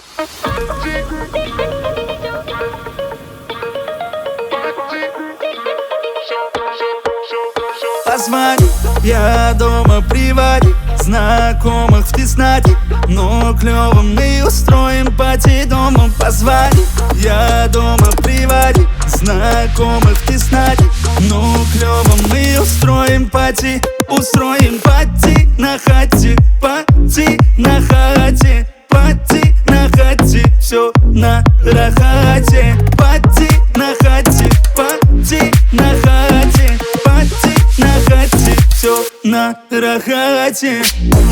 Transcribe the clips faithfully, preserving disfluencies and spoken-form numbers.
Позвони, я дома приводи знакомых в тесноте, но клёво мы устроим пати дома. Позвони, я дома приводи знакомых в тесноте, но клёво мы устроим пати. Устроим пати на хате, пати на хате, пати на хате, все на рахате. Пати на хате, пати на хате, пати на хате, все на рахате.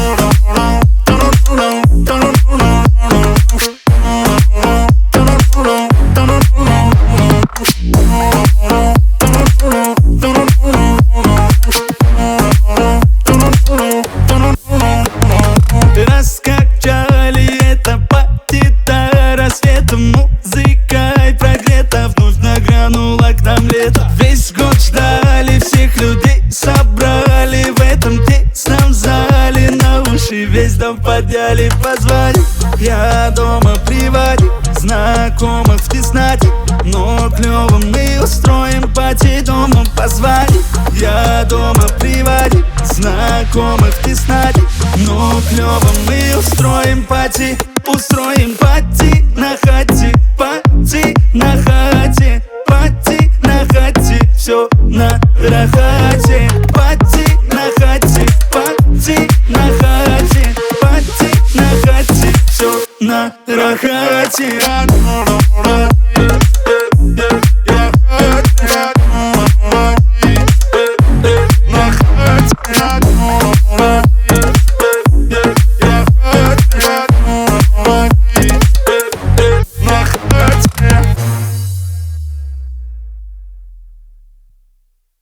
Раскачали это пати до рассвета, музыкой прогрета, вновь нагрянуло к нам лето. Весь год ждали, всех людей собрали в этом тесном зале, на уши весь дом подняли. Позвони, я дома приводи знакомых в тесноте, но клёво мы устроим пати дома. Позвони, я дома приводи знакомых в тесноте, но клёво мы устроим пати. Устроим пати на хате, пати на хате, пати на хате, все на рахате. Пати на хате, пати на хате, пати на хате, все на рахате.